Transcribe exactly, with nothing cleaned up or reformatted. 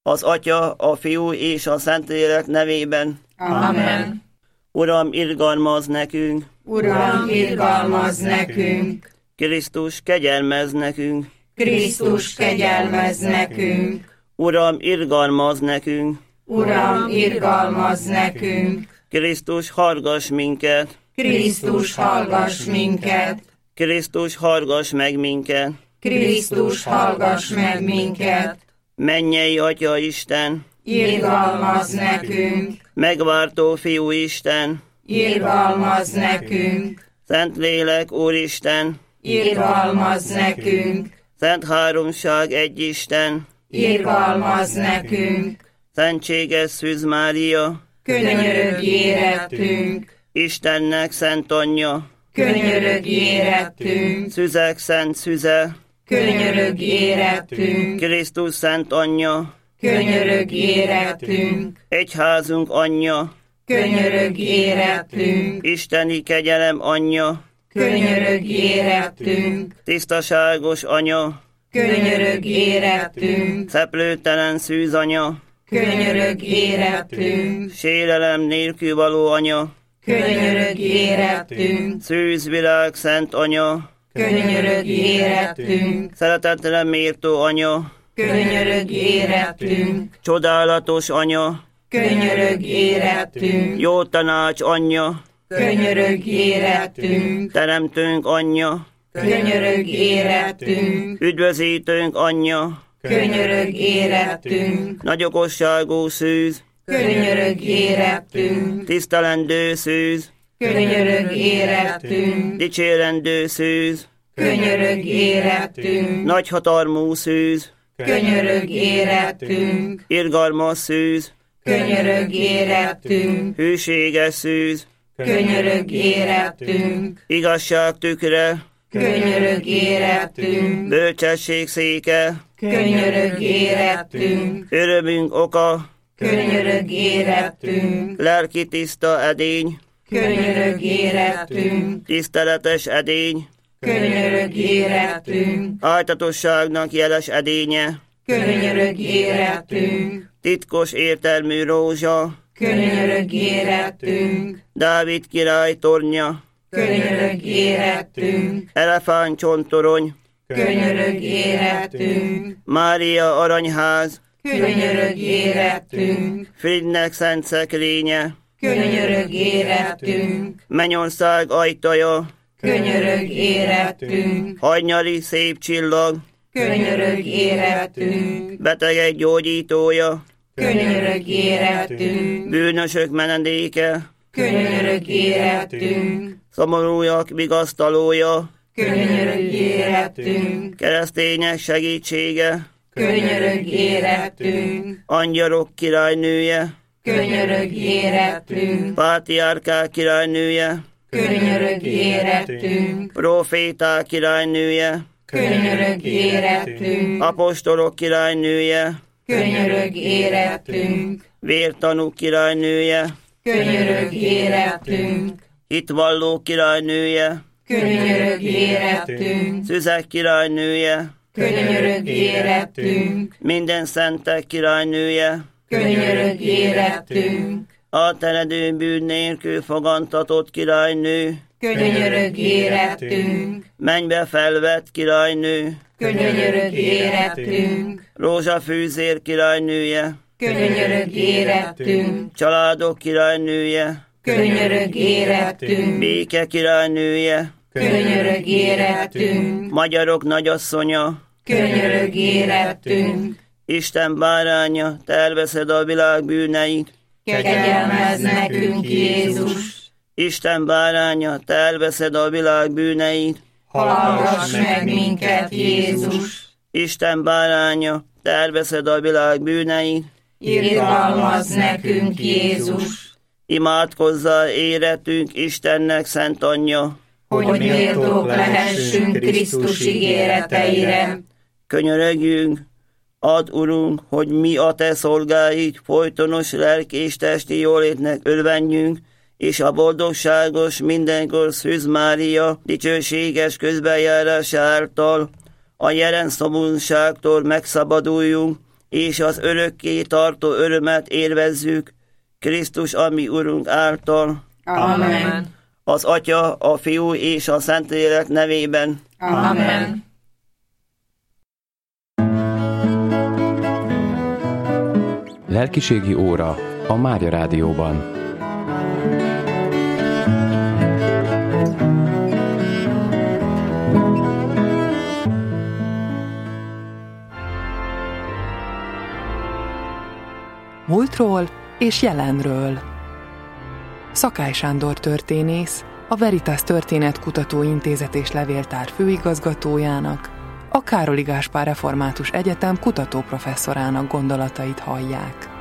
Az Atya, a Fiú és a Szentlélek nevében. Amen. Uram, irgalmazz nekünk! Uram, irgalmazz nekünk! Krisztus, kegyelmezz nekünk! Krisztus, kegyelmezz nekünk! Uram, irgalmazz nekünk! Uram, irgalmazz nekünk! Krisztus, hallgass minket! Krisztus, hallgass minket! Krisztus, hallgass meg minket! Krisztus, hallgass meg minket! Mennyei Atya Isten! Irgalmazz nekünk! Megváltó Fiú Isten! Irgalmazz nekünk! Szentlélek Úristen! Irgalmazz nekünk! Szent Háromság egy Isten! Irgalmazz nekünk! Szentséges Szűz Mária! Könyörögj érettünk! Istennek Szent Anyja! Könyörögj érettünk! Szüzek Szent Szüze! Könyörögj érettünk! Krisztus Szent Anyja! Könyörögj érettünk! Egyházunk Anyja! Könyörögj érettünk! Isteni kegyelem Anyja! Könyörögj érettünk! Tisztaságos Anya! Könyörögj érettünk! Szeplőtelen Szűz Anya! Könyörögj érettünk! Sérelem nélkül való Anya! Könyörögj érettünk! Szűz világ Szent Anya! Könyörögj érettünk! Szeretetre méltó Anya! Könyörögj érettünk! Csodálatos Anya! Könyörögj érettünk! Jó tanács Anyja! Könyörögj érettünk! Teremtőnk Anyja! Könyörögj érettünk! Üdvözítőnk Anyja! Könyörögj érettünk! Nagyokosságú Szűz! Könyörögj érettünk! Tisztelendő Szűz! Könyörögj érettünk! Dicsérendő Szűz! Könyörögj érettünk! Nagyhatalmú Szűz! Könyörögj érettünk! Irgalmas Szűz! Könyörögj érettünk! Hűséges Szűz! Könyörögj érettünk! Igazság tükre! Könyörögj érettünk! Bölcsesség széke! Könyörögj érettünk! Örömünk oka! Könyörögj érettünk! Lelki tiszta edény! Könyörögj érettünk! Tiszteletes edény! Könyörögj érettünk! Ájtatosságnak jeles edénye! Könyörögj érettünk! Titkos értelmű rózsa! Könyörögj érettünk! Dávid király tornya! Könyörögj érettünk! Elefántcsontorony! Könyörögj érettünk! Mária aranyház! Könyörögj érettünk! Fridnek szent szekrénye! Könyörögj érettünk! Mennyország ajtaja! Könyörögj érettünk! Hajnyali szép csillag! Könyörögj érettünk! Betegek gyógyítója! Könyörögj érettünk! Bűnösök menedéke! Könyörögj érettünk! Szomorúak vigasztalója! Könyörögj érettünk! Keresztények segítsége! Könyörögj érettünk! Angyalok királynője! Könyörögj érettünk! Pátriárkák királynője! Könyörögj érettünk! Proféták királynője! Könyörög érettünk, Apostolok királynője, könyörög érettünk, Vértanú királynője, könyörög érettünk, Hitvalló királynője, könyörög érettünk, Szüzek királynője, könyörög érettünk, Minden szentek királynője, könyörög érettünk, Átteredő bűn nélkül fogantatott királynő, könyörög érettünk, Mennybe felvett királynő, könyörög érettünk, Rózsafűzér királynője, könyörög érettünk, Családok királynője, könyörög érettünk, Béke királynője, könyörög érettünk, Magyarok nagyasszonya, könyörög érettünk, Isten báránya, te elveszed a világ bűneit, kegyelmezz nekünk Jézus, Isten báránya, te elveszed a világ bűneit, hallgass meg minket Jézus, Isten báránya, te elveszed a világ bűneit, irgalmazz nekünk Jézus, imádkozzál éretünk Istennek szent anyja, hogy méltók lehessünk Krisztus ígéreteire. Könyörögjünk, add, Urunk, hogy mi a te szolgáid folytonos lelki és testi jólétnek örvenjünk, és a boldogságos mindenkor Szűz Mária dicsőséges közbenjárása által a jelen szomorúságtól megszabaduljunk, és az örökké tartó örömet élvezzük Krisztus, ami Urunk által. Amen. Az Atya, a Fiú és a Szentlélek nevében. Amen. Lelkiségi óra a Mária Rádióban. Múltról és jelenről. Szakály Sándor történész, a Veritas Történetkutató Intézet és Levéltár főigazgatójának, a Károli Gáspár Református Egyetem kutatóprofesszorának gondolatait hallják.